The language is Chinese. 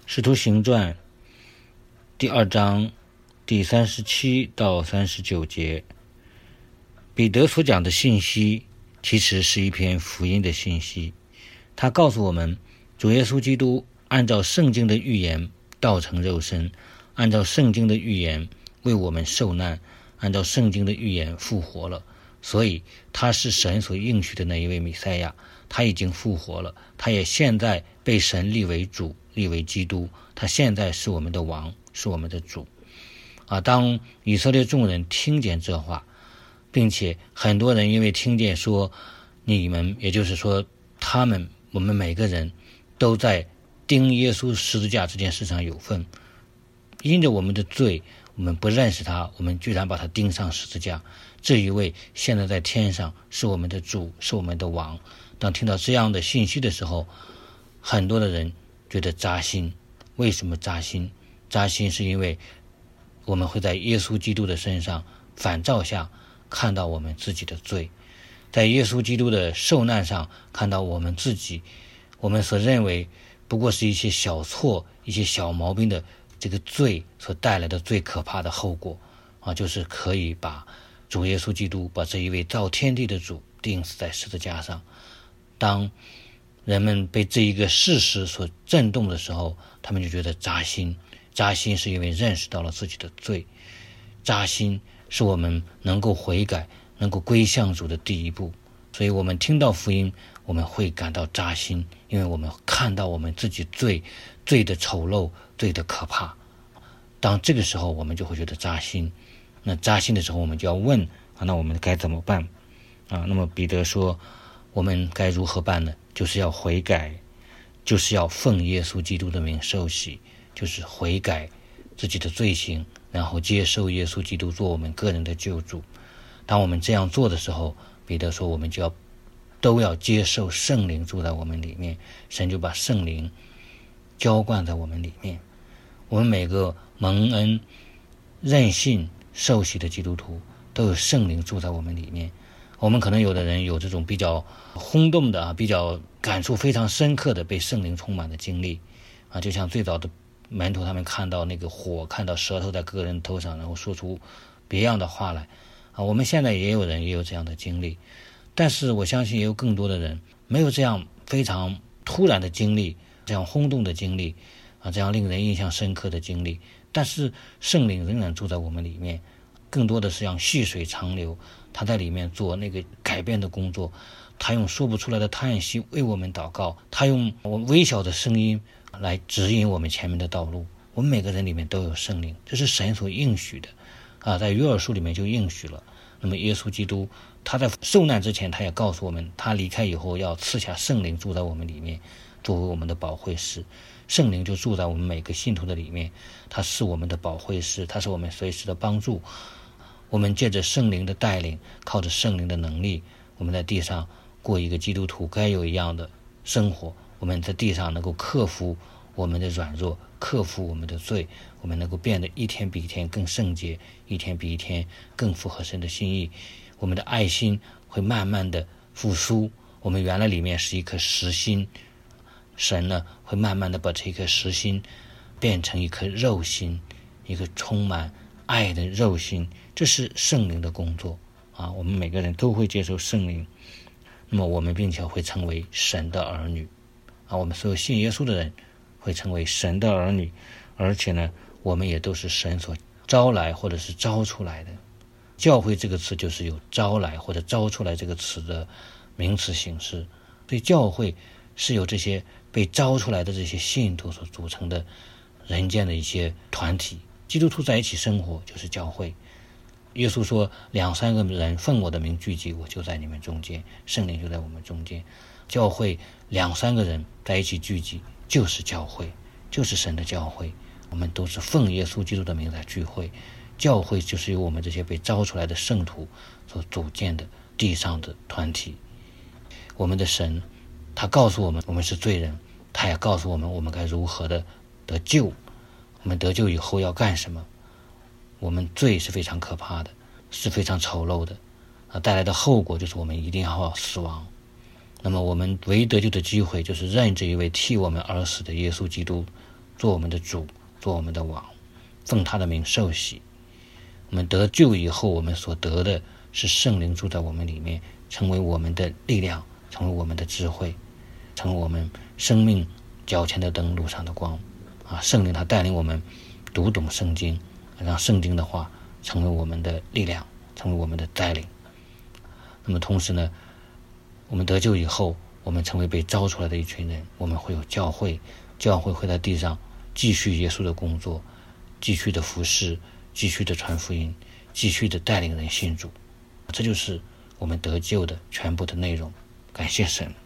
使徒行传第2章第37到39节，彼得所讲的信息其实是一篇福音的信息。他告诉我们，主耶稣基督按照圣经的预言道成肉身，按照圣经的预言为我们受难，按照圣经的预言复活了。所以他是神所应许的那一位弥赛亚，他已经复活了，他也现在被神立为主，立为基督，他现在是我们的王，是我们的主。当以色列众人听见这话，并且很多人因为听见说你们，也就是说我们每个人都在钉耶稣十字架这件事上有份，因着我们的罪，我们不认识他，我们居然把他钉上十字架。这一位现在在天上是我们的主，是我们的王。当听到这样的信息的时候，很多的人觉得扎心。为什么扎心？扎心是因为我们会在耶稣基督的身上反照下看到我们自己的罪，在耶稣基督的受难上看到我们自己，我们所认为不过是一些小错、一些小毛病的这个罪所带来的最可怕的后果就是可以把主耶稣基督，把这一位造天地的主钉死在十字架上。当人们被这一个事实所震动的时候，他们就觉得扎心。扎心是因为认识到了自己的罪，扎心是我们能够悔改，能够归向主的第一步。所以我们听到福音，我们会感到扎心，因为我们看到我们自己罪的丑陋，罪的可怕。当这个时候我们就会觉得扎心。那扎心的时候，我们就要问那我们该怎么办那么彼得说，我们该如何办呢？就是要悔改，就是要奉耶稣基督的名受洗，就是悔改自己的罪行，然后接受耶稣基督做我们个人的救主。当我们这样做的时候，彼得说我们都要接受圣灵住在我们里面，神就把圣灵浇灌在我们里面。我们每个蒙恩任信受洗的基督徒都有圣灵住在我们里面。我们可能有的人有这种比较轰动的比较感触非常深刻的被圣灵充满的经历就像最早的门徒，他们看到那个火，看到舌头在各人头上，然后说出别样的话来我们现在也有人也有这样的经历。但是我相信也有更多的人没有这样非常突然的经历，这样轰动的经历这样令人印象深刻的经历，但是圣灵仍然住在我们里面，更多的是像细水长流，他在里面做那个改变的工作，他用说不出来的叹息为我们祷告，他用微小的声音来指引我们前面的道路。我们每个人里面都有圣灵，这是神所应许的在约珥书里面就应许了。那么耶稣基督他在受难之前，他也告诉我们，他离开以后要赐下圣灵住在我们里面，作为我们的保惠师。圣灵就住在我们每个信徒的里面，他是我们的保惠师，他是我们随时的帮助。我们借着圣灵的带领，靠着圣灵的能力，我们在地上过一个基督徒该有一样的生活。我们在地上能够克服我们的软弱，克服我们的罪，我们能够变得一天比一天更圣洁，一天比一天更符合神的心意。我们的爱心会慢慢的复苏，我们原来里面是一颗实心，神呢会慢慢的把这颗实心变成一颗肉心，一个充满爱的肉心。这是圣灵的工作我们每个人都会接受圣灵，那么我们并且会成为神的儿女我们所有信耶稣的人会成为神的儿女，而且呢我们也都是神所招来或者是招出来的。教会这个词就是有招来或者招出来这个词的名词形式，所以教会是由这些被招出来的这些信徒所组成的人间的一些团体。基督徒在一起生活就是教会。耶稣说2-3个人奉我的名聚集，我就在你们中间，圣灵就在我们中间。教会2-3个人在一起聚集就是教会，就是神的教会。我们都是奉耶稣基督的名在聚会。教会就是由我们这些被招出来的圣徒所组建的地上的团体。我们的神他告诉我们我们是罪人，他也告诉我们我们该如何的得救。我们得救以后要干什么？我们罪是非常可怕的，是非常丑陋的带来的后果就是我们一定要死亡。那么我们唯一得救的机会就是认这一位替我们而死的耶稣基督做我们的主，做我们的王，奉他的名受洗。我们得救以后，我们所得的是圣灵住在我们里面，成为我们的力量，成为我们的智慧，成为我们生命脚前的灯，路上的光圣灵他带领我们读懂圣经，让圣经的话成为我们的力量，成为我们的带领。那么同时呢，我们得救以后，我们成为被招出来的一群人，我们会有教会，教会会在地上继续耶稣的工作，继续的服侍，继续的传福音，继续的带领人信主。这就是我们得救的全部的内容。感谢神。